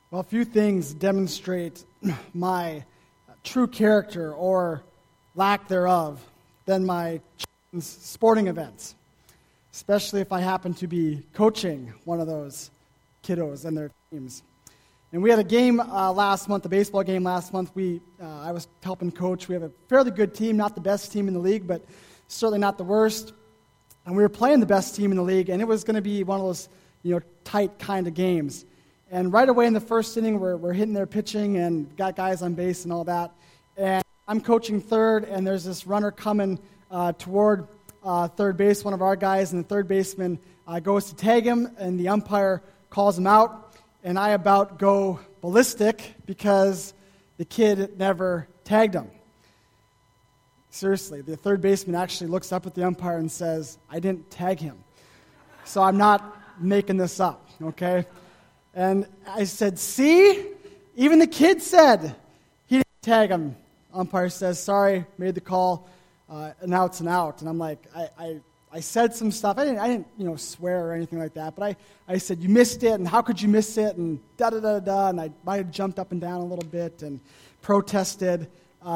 Well, few things demonstrate my true character or lack thereof than my sporting events, especially if I happen to be coaching one of those kiddos and their teams. And we had a game last month, a baseball game last month. I was helping coach. We have a fairly good team, not the best team in the league, but certainly not the worst. And we were playing the best team in the league, and it was going to be one of those, tight kind of games. And right away in the first inning, we're hitting their pitching and got guys on base and all that. And I'm coaching third, and there's this runner coming toward third base, one of our guys, and the third baseman goes to tag him, and the umpire calls him out. And I about go ballistic because the kid never tagged him. Seriously, the third baseman actually looks up at the umpire and says, "I didn't tag him." So I'm not making this up, okay? And I said, "See? Even the kid said he didn't tag him." Umpire says, "Sorry, made the call. An out's an out." And I'm like, I said some stuff. I didn't swear or anything like that. But I said, "You missed it, and how could you miss it?" And da-da-da-da. And I might have jumped up and down a little bit and protested.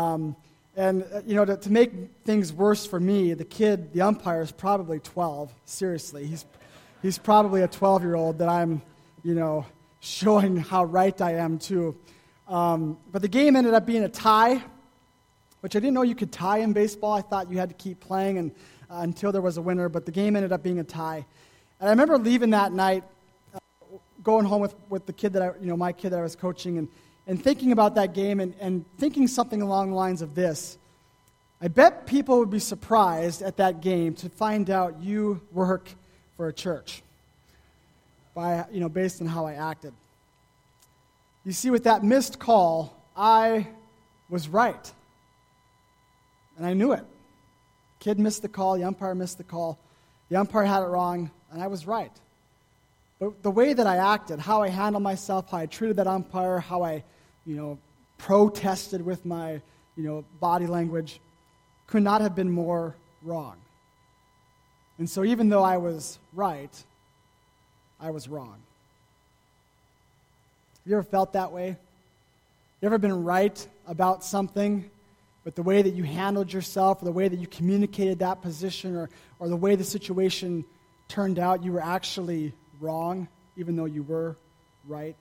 To make things worse for me, the umpire is probably 12. Seriously, he's probably a 12-year-old that I'm, showing how right I am to. But the game ended up being a tie, which I didn't know you could tie in baseball. I thought you had to keep playing until there was a winner, but the game ended up being a tie. And I remember leaving that night, going home with the kid my kid that I was coaching, and thinking about that game and thinking something along the lines of this. I bet people would be surprised at that game to find out you work for a church, based on how I acted. You see, with that missed call, I was right. And I knew it. Kid missed the call, the umpire missed the call, the umpire had it wrong, and I was right. But the way that I acted, how I handled myself, how I treated that umpire, how I, protested with my, body language, could not have been more wrong. And so even though I was right, I was wrong. Have you ever felt that way? You ever been right about something, but the way that you handled yourself, or the way that you communicated that position, or the way the situation turned out, you were actually wrong, even though you were right?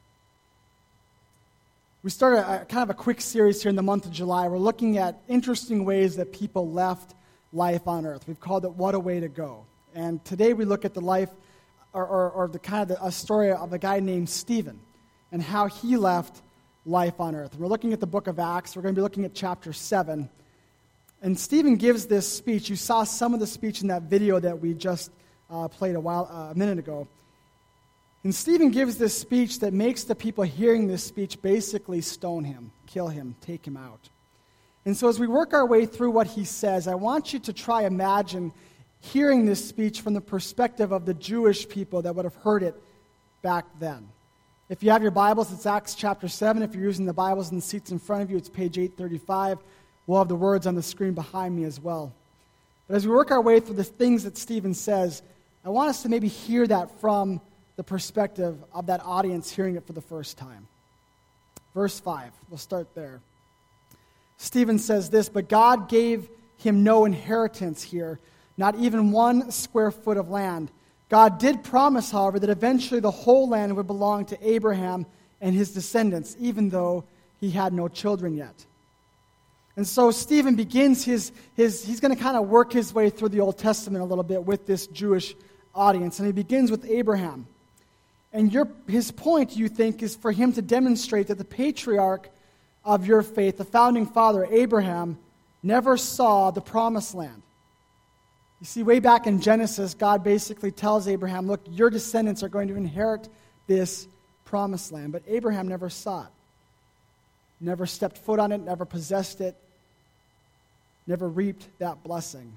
We started kind of a quick series here in the month of July. We're looking at interesting ways that people left life on earth. We've called it What a Way to Go. And today we look at the life, or the kind of a story of a guy named Stephen, and how he left life on earth. And we're looking at the book of Acts. We're going to be looking at chapter 7. And Stephen gives this speech. You saw some of the speech in that video that we just played a minute ago. And Stephen gives this speech that makes the people hearing this speech basically stone him, kill him, take him out. And so as we work our way through what he says, I want you to try imagine hearing this speech from the perspective of the Jewish people that would have heard it back then. If you have your Bibles, it's Acts chapter 7. If you're using the Bibles in the seats in front of you, it's page 835. We'll have the words on the screen behind me as well. But as we work our way through the things that Stephen says, I want us to maybe hear that from the perspective of that audience hearing it for the first time. Verse 5, we'll start there. Stephen says this, "But God gave him no inheritance here, not even 1 square foot of land. God did promise, however, that eventually the whole land would belong to Abraham and his descendants, even though he had no children yet." And so Stephen begins he's going to kind of work his way through the Old Testament a little bit with this Jewish audience, and he begins with Abraham. And his point, you think, is for him to demonstrate that the patriarch of your faith, the founding father, Abraham, never saw the promised land. You see, way back in Genesis, God basically tells Abraham, look, your descendants are going to inherit this promised land. But Abraham never saw it, never stepped foot on it, never possessed it, never reaped that blessing.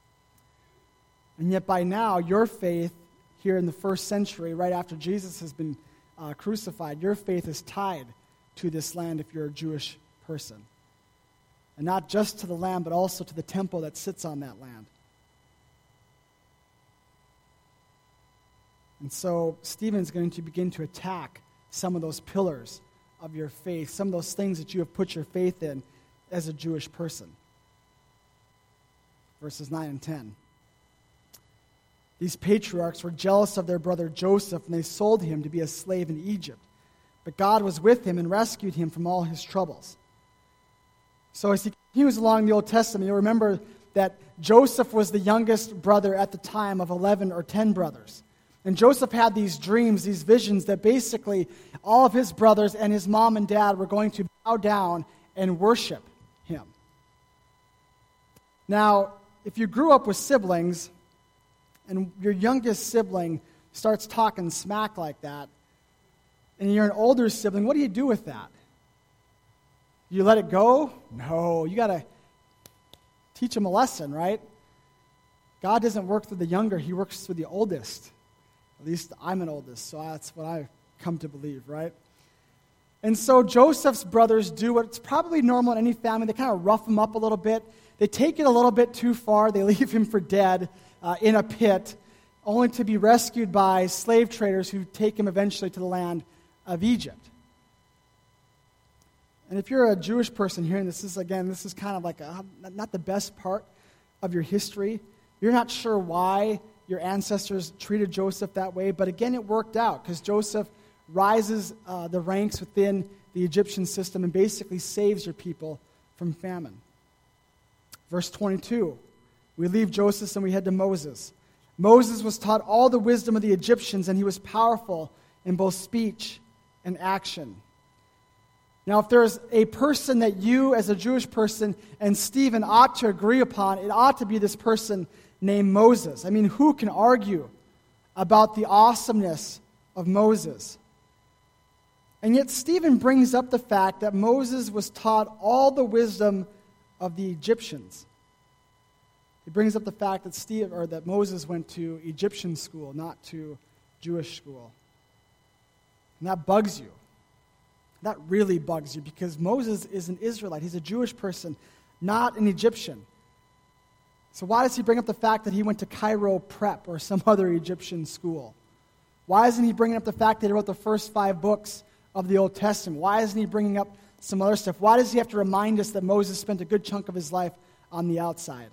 And yet by now, your faith here in the first century, right after Jesus has been crucified, your faith is tied to this land if you're a Jewish person. And not just to the land, but also to the temple that sits on that land. And so Stephen's going to begin to attack some of those pillars of your faith, some of those things that you have put your faith in as a Jewish person. Verses 9 and 10. These patriarchs were jealous of their brother Joseph, and they sold him to be a slave in Egypt. But God was with him and rescued him from all his troubles. So as he continues along the Old Testament, you'll remember that Joseph was the youngest brother at the time of 11 or 10 brothers. And Joseph had these dreams, these visions, that basically all of his brothers and his mom and dad were going to bow down and worship him. Now, if you grew up with siblings, and your youngest sibling starts talking smack like that, and you're an older sibling, what do you do with that? You let it go? No, you got to teach them a lesson, right? God doesn't work through the younger, he works through the oldest. At least I'm an oldest, so that's what I've come to believe, right? And so Joseph's brothers do what's probably normal in any family. They kind of rough him up a little bit. They take it a little bit too far. They leave him for dead in a pit, only to be rescued by slave traders who take him eventually to the land of Egypt. And if you're a Jewish person hearing this is kind of like not the best part of your history. You're not sure why your ancestors treated Joseph that way, but again, it worked out because Joseph rises the ranks within the Egyptian system and basically saves your people from famine. Verse 22, we leave Joseph and we head to Moses. Moses was taught all the wisdom of the Egyptians, and he was powerful in both speech and action. Now, if there's a person that you, as a Jewish person, and Stephen ought to agree upon, it ought to be this person named Moses. I mean, who can argue about the awesomeness of Moses? And yet Stephen brings up the fact that Moses was taught all the wisdom of the Egyptians. He brings up the fact that that Moses went to Egyptian school, not to Jewish school. And that bugs you. That really bugs you because Moses is an Israelite. He's a Jewish person, not an Egyptian. So why does he bring up the fact that he went to Cairo Prep or some other Egyptian school? Why isn't he bringing up the fact that he wrote the first 5 books of the Old Testament? Why isn't he bringing up some other stuff? Why does he have to remind us that Moses spent a good chunk of his life on the outside?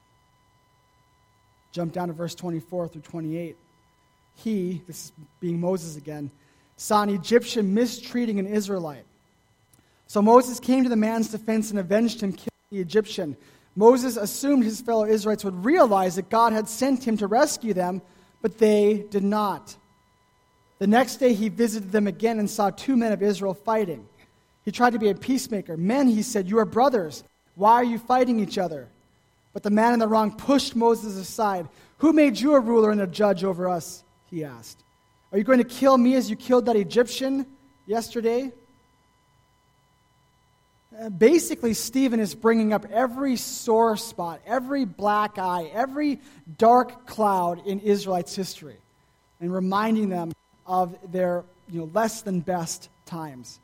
Jump down to verse 24 through 28. He, this is being Moses again, saw an Egyptian mistreating an Israelite. So Moses came to the man's defense and avenged him, killing the Egyptian. Moses assumed his fellow Israelites would realize that God had sent him to rescue them, but they did not. The next day he visited them again and saw 2 men of Israel fighting. He tried to be a peacemaker. Men, he said, you are brothers. Why are you fighting each other? But the man in the wrong pushed Moses aside. Who made you a ruler and a judge over us? He asked. Are you going to kill me as you killed that Egyptian yesterday? Basically, Stephen is bringing up every sore spot, every black eye, every dark cloud in Israelites' history and reminding them of their less than best times.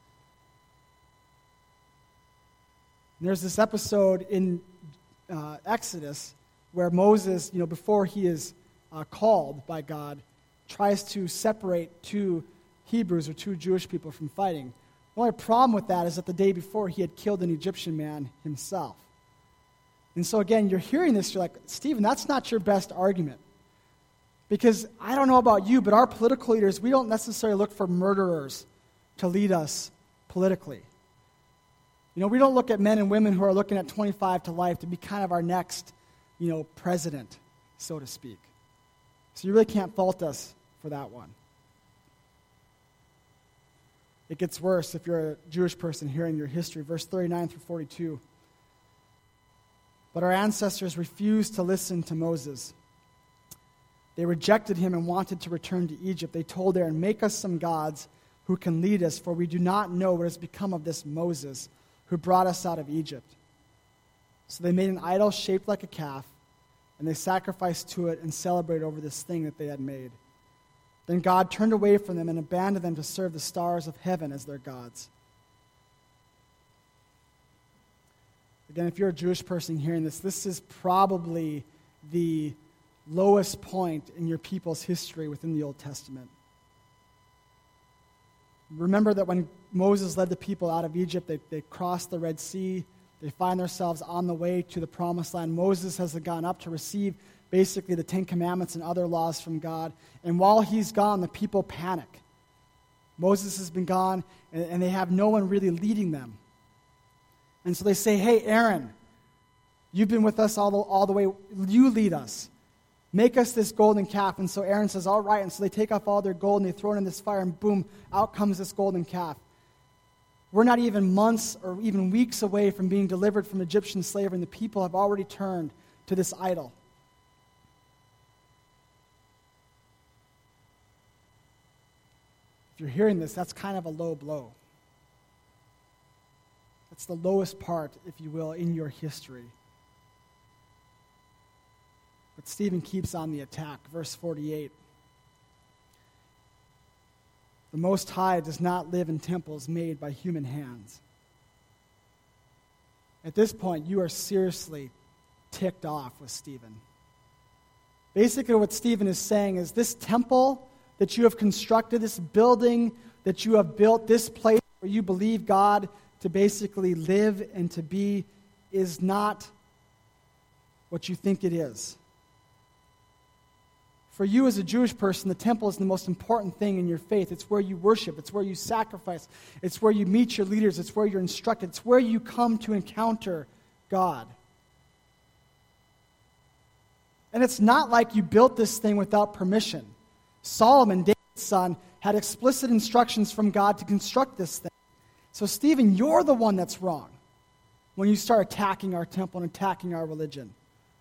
And there's this episode in Exodus where Moses, before he is called by God, tries to separate 2 Hebrews or 2 Jewish people from fighting. The only problem with that is that the day before he had killed an Egyptian man himself. And so again, you're hearing this, you're like, Stephen, that's not your best argument. Because I don't know about you, but our political leaders, we don't necessarily look for murderers to lead us politically. We don't look at men and women who are looking at 25 to life to be kind of our next, president, so to speak. So you really can't fault us for that one. It gets worse if you're a Jewish person hearing your history. Verse 39 through 42. But our ancestors refused to listen to Moses. They rejected him and wanted to return to Egypt. They told Aaron, make us some gods who can lead us, for we do not know what has become of this Moses who brought us out of Egypt. So they made an idol shaped like a calf, and they sacrificed to it and celebrated over this thing that they had made. Then God turned away from them and abandoned them to serve the stars of heaven as their gods. Again, if you're a Jewish person hearing this, this is probably the lowest point in your people's history within the Old Testament. Remember that when Moses led the people out of Egypt, they crossed the Red Sea. They find themselves on the way to the Promised Land. Moses has gone up to receive basically the Ten Commandments and other laws from God. And while he's gone, the people panic. Moses has been gone, and they have no one really leading them. And so they say, hey, Aaron, you've been with us all the way. You lead us. Make us this golden calf. And so Aaron says, all right. And so they take off all their gold, and they throw it in this fire, and boom, out comes this golden calf. We're not even months or even weeks away from being delivered from Egyptian slavery, and the people have already turned to this idol. If you're hearing this, that's kind of a low blow. That's the lowest part, if you will, in your history. But Stephen keeps on the attack. Verse 48. The Most High does not live in temples made by human hands. At this point, you are seriously ticked off with Stephen. Basically, what Stephen is saying is this temple that you have constructed, this building that you have built, this place where you believe God to basically live and to be, is not what you think it is. For you as a Jewish person, the temple is the most important thing in your faith. It's where you worship. It's where you sacrifice. It's where you meet your leaders. It's where you're instructed. It's where you come to encounter God. And it's not like you built this thing without permission. Solomon, David's son, had explicit instructions from God to construct this thing. So, Stephen, you're the one that's wrong when you start attacking our temple and attacking our religion.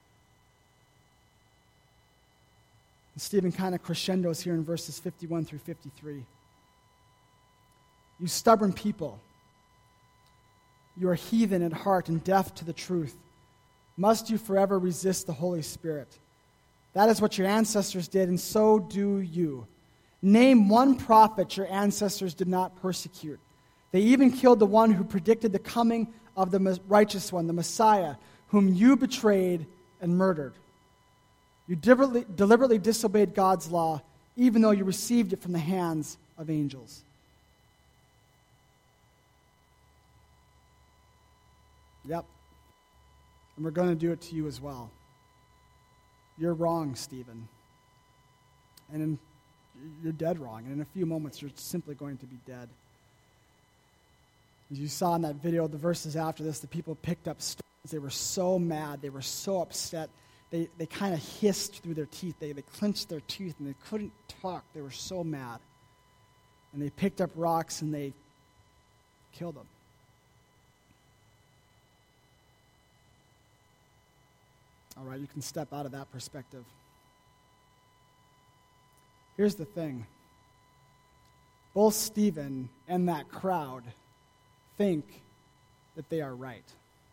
And Stephen kind of crescendos here in verses 51 through 53. You stubborn people, you are heathen at heart and deaf to the truth. Must you forever resist the Holy Spirit? That is what your ancestors did, and so do you. Name one prophet your ancestors did not persecute. They even killed the one who predicted the coming of the righteous one, the Messiah, whom you betrayed and murdered. You deliberately disobeyed God's law, even though you received it from the hands of angels. Yep. And we're going to do it to you as well. You're wrong, Stephen. And you're dead wrong. And in a few moments, you're simply going to be dead. As you saw in that video, the verses after this, the people picked up stones. They were so mad. They were so upset. They kind of hissed through their teeth. They clenched their teeth, and they couldn't talk. They were so mad. And they picked up rocks, and they killed them. All right, you can step out of that perspective. Here's the thing. Both Stephen and that crowd think that they are right.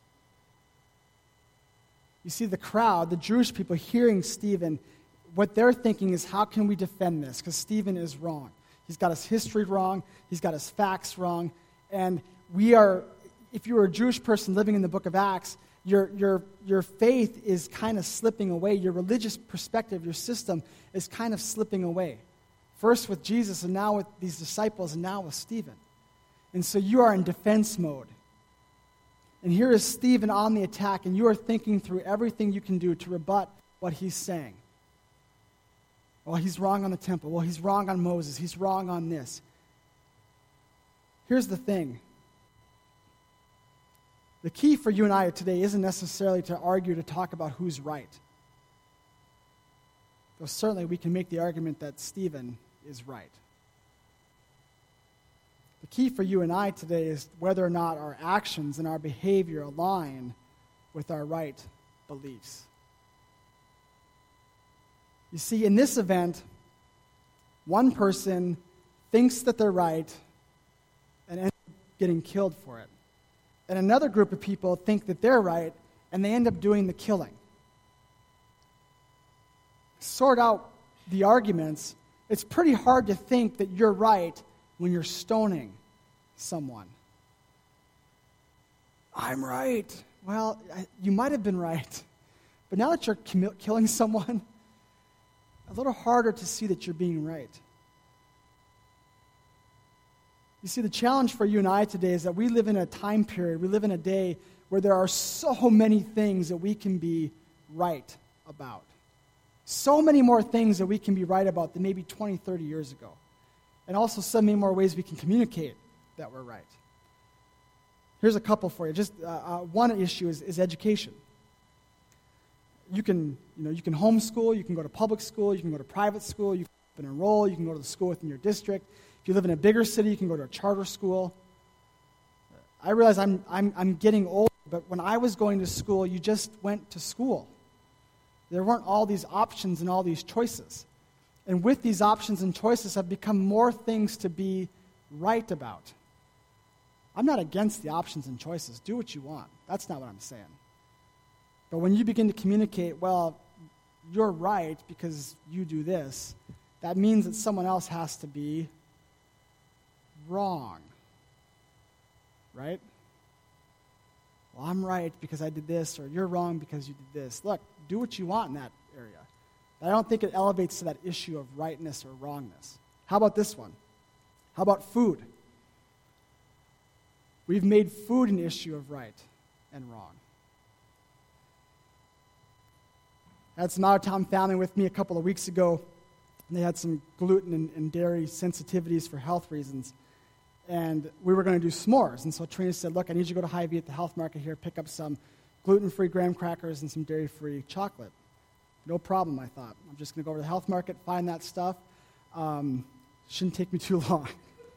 You see, the crowd, the Jewish people hearing Stephen, what they're thinking is, how can we defend this? Because Stephen is wrong. He's got his history wrong. He's got his facts wrong. And we are, if you were a Jewish person living in the book of Acts, your faith is kind of slipping away. Your religious perspective, your system is kind of slipping away. First with Jesus, and now with these disciples, and now with Stephen. And so you are in defense mode. And here is Stephen on the attack, and you are thinking through everything you can do to rebut what he's saying. Well, he's wrong on the temple. Well, he's wrong on Moses. He's wrong on this. Here's the thing. The key for you and I today isn't necessarily to argue, to talk about who's right. Though certainly we can make the argument that Stephen is right. The key for you and I today is whether or not our actions and our behavior align with our right beliefs. You see, in this event, one person thinks that they're right and ends up getting killed for it. And another group of people think that they're right and they end up doing the killing. Sort out the arguments. It's pretty hard to think that you're right when you're stoning someone. I'm right. Well, you might have been right. But now that you're killing someone, a little harder to see that you're being right. You see, the challenge for you and I today is that we live in a time period, we live in a day where there are so many things that we can be right about. So many more things that we can be right about than maybe 20, 30 years ago. And also so many more ways we can communicate that we're right. Here's a couple for you. Just one issue is education. You can homeschool, you can go to public school, you can go to private school, you can enroll, you can go to the school within your district. If you live in a bigger city, you can go to a charter school. I realize I'm getting older, but when I was going to school, you just went to school. There weren't all these options and all these choices. And with these options and choices have become more things to be right about. I'm not against the options and choices. Do what you want. That's not what I'm saying. But when you begin to communicate, well, you're right because you do this, that means that someone else has to be wrong. Right? Well, I'm right because I did this, or you're wrong because you did this. Look, do what you want in that area. But I don't think it elevates to that issue of rightness or wrongness. How about this one? How about food? We've made food an issue of right and wrong. I had some out-of-town family with me a couple of weeks ago, and they had some gluten and dairy sensitivities for health reasons. And we were going to do s'mores. And so Trina said, look, I need you to go to Hy-Vee at the health market here, pick up some gluten-free graham crackers and some dairy-free chocolate. No problem, I thought. I'm just going to go over to the health market, find that stuff. Shouldn't take me too long.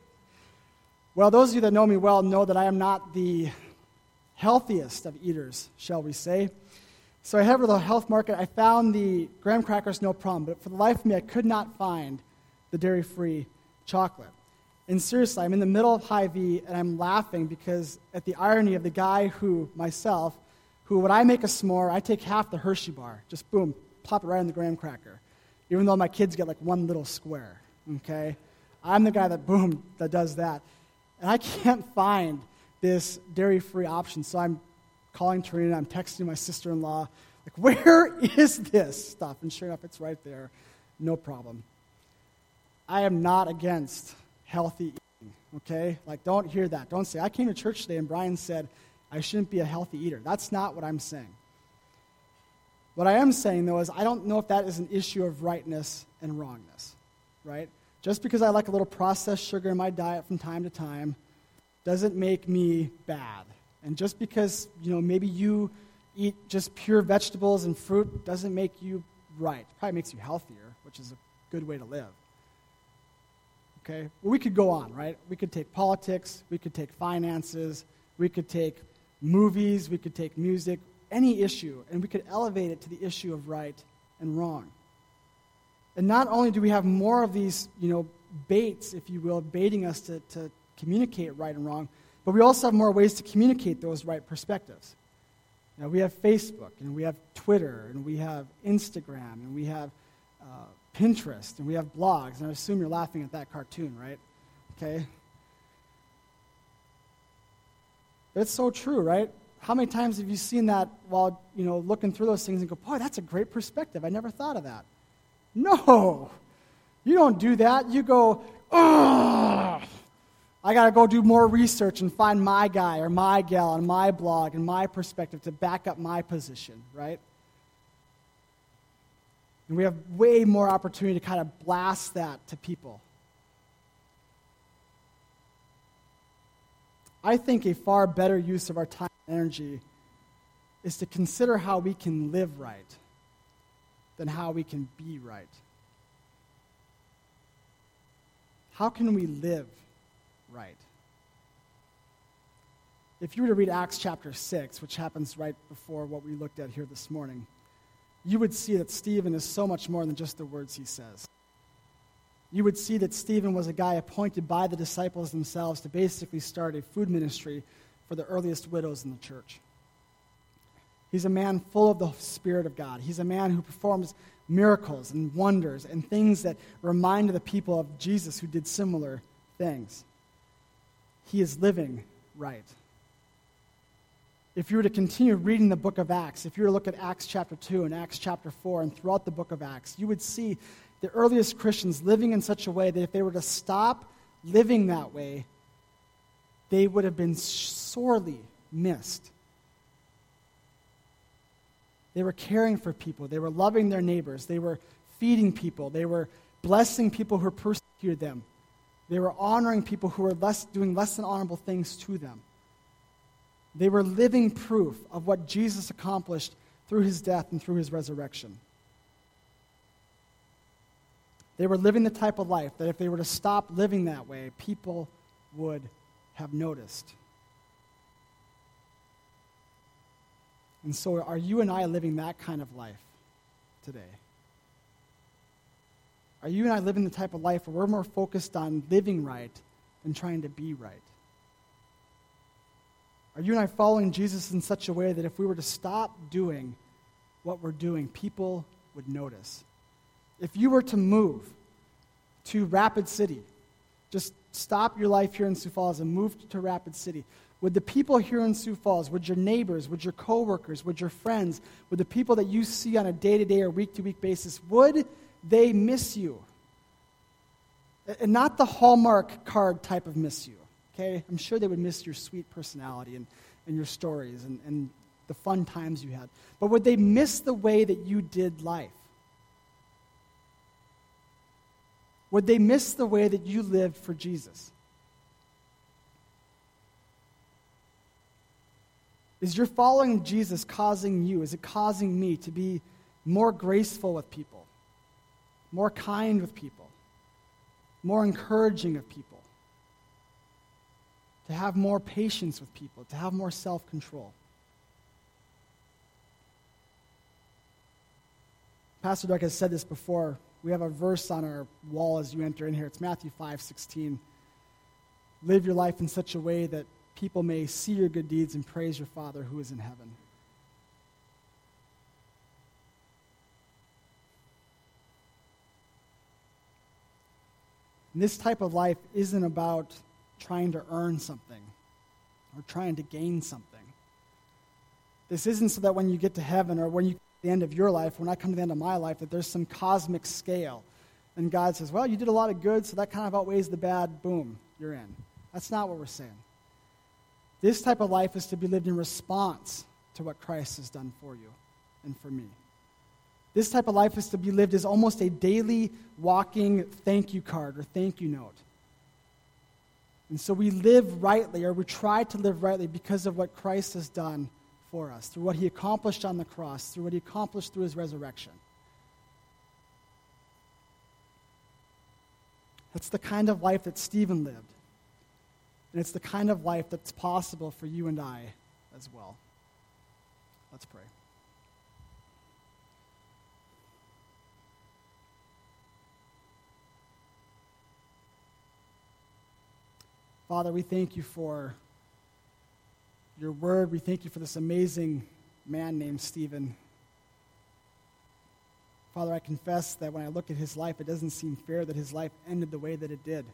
Well, those of you that know me well know that I am not the healthiest of eaters, shall we say. So I head over to the health market. I found the graham crackers, no problem. But for the life of me, I could not find the dairy-free chocolate. And seriously, I'm in the middle of Hy-Vee, and I'm laughing because at the irony of the guy who, myself, who when I make a s'more, I take half the Hershey bar, just boom, plop it right in the graham cracker, even though my kids get like one little square, okay? I'm the guy that, boom, that does that. And I can't find this dairy-free option, so I'm calling Tarina, I'm texting my sister-in-law, like, where is this stuff? And sure enough, it's right there, no problem. I am not against healthy eating, okay? Like, don't hear that. Don't say, I came to church today and Brian said I shouldn't be a healthy eater. That's not what I'm saying. What I am saying, though, is I don't know if that is an issue of rightness and wrongness, right? Just because I like a little processed sugar in my diet from time to time doesn't make me bad. And just because, maybe you eat just pure vegetables and fruit doesn't make you right. It probably makes you healthier, which is a good way to live. Okay? Well, we could go on, right? We could take politics, we could take finances, we could take movies, we could take music, any issue, and we could elevate it to the issue of right and wrong. And not only do we have more of these, baits, if you will, baiting us to communicate right and wrong, but we also have more ways to communicate those right perspectives. We have Facebook, and we have Twitter, and we have Instagram, and we have Pinterest, and we have blogs, and I assume you're laughing at that cartoon, right? Okay? But it's so true, right? How many times have you seen that while, looking through those things and go, boy, that's a great perspective. I never thought of that. No! You don't do that. You go, ugh! I got to go do more research and find my guy or my gal on my blog and my perspective to back up my position, right? And we have way more opportunity to kind of blast that to people. I think a far better use of our time and energy is to consider how we can live right than how we can be right. How can we live right? If you were to read Acts chapter 6, which happens right before what we looked at here this morning, you would see that Stephen is so much more than just the words he says. You would see that Stephen was a guy appointed by the disciples themselves to basically start a food ministry for the earliest widows in the church. He's a man full of the Spirit of God. He's a man who performs miracles and wonders and things that remind the people of Jesus who did similar things. He is living right. If you were to continue reading the book of Acts, if you were to look at Acts chapter 2 and Acts chapter 4 and throughout the book of Acts, you would see the earliest Christians living in such a way that if they were to stop living that way, they would have been sorely missed. They were caring for people. They were loving their neighbors. They were feeding people. They were blessing people who persecuted them. They were honoring people who were doing less than honorable things to them. They were living proof of what Jesus accomplished through his death and through his resurrection. They were living the type of life that if they were to stop living that way, people would have noticed. And so are you and I living that kind of life today? Are you and I living the type of life where we're more focused on living right than trying to be right? Are you and I following Jesus in such a way that if we were to stop doing what we're doing, people would notice? If you were to move to Rapid City, just stop your life here in Sioux Falls and move to Rapid City, would the people here in Sioux Falls, would your neighbors, would your coworkers, would your friends, would the people that you see on a day-to-day or week-to-week basis, would they miss you? And not the Hallmark card type of miss you, okay? I'm sure they would miss your sweet personality and your stories and the fun times you had. But would they miss the way that you did life? Would they miss the way that you lived for Jesus? Is your following Jesus causing you, is it causing me to be more graceful with people, more kind with people, more encouraging of people, to have more patience with people, to have more self-control? Pastor Doug has said this before. We have a verse on our wall as you enter in here. It's Matthew 5:16. Live your life in such a way that people may see your good deeds and praise your Father who is in heaven. And this type of life isn't about trying to earn something or trying to gain something. This isn't so that when you get to heaven or when you the end of your life, when I come to the end of my life, that there's some cosmic scale. And God says, well, you did a lot of good, so that kind of outweighs the bad. Boom, you're in. That's not what we're saying. This type of life is to be lived in response to what Christ has done for you and for me. This type of life is to be lived as almost a daily walking thank you card or thank you note. And so we live rightly, or we try to live rightly because of what Christ has done for us, through what he accomplished on the cross, through what he accomplished through his resurrection. That's the kind of life that Stephen lived. And it's the kind of life that's possible for you and I as well. Let's pray. Father, we thank you for your word. We thank you for this amazing man named Stephen. Father, I confess that when I look at his life, it doesn't seem fair that his life ended the way that it did.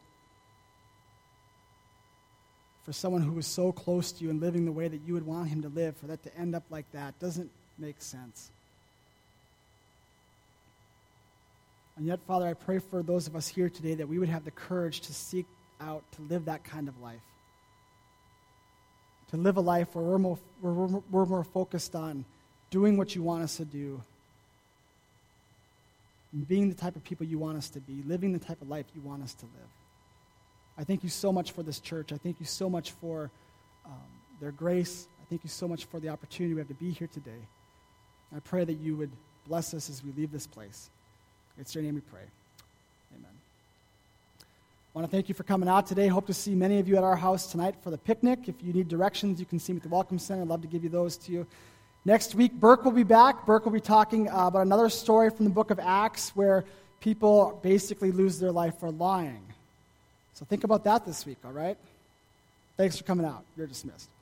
For someone who was so close to you and living the way that you would want him to live, for that to end up like that doesn't make sense. And yet, Father, I pray for those of us here today that we would have the courage to seek out to live that kind of life. To live a life where we're more focused on doing what you want us to do, and being the type of people you want us to be, living the type of life you want us to live. I thank you so much for this church. I thank you so much for their grace. I thank you so much for the opportunity we have to be here today. I pray that you would bless us as we leave this place. It's your name we pray. Amen. I want to thank you for coming out today. Hope to see many of you at our house tonight for the picnic. If you need directions, you can see me at the Welcome Center. I'd love to give you those to you. Next week, Burke will be back. Burke will be talking about another story from the book of Acts where people basically lose their life for lying. So think about that this week, all right? Thanks for coming out. You're dismissed.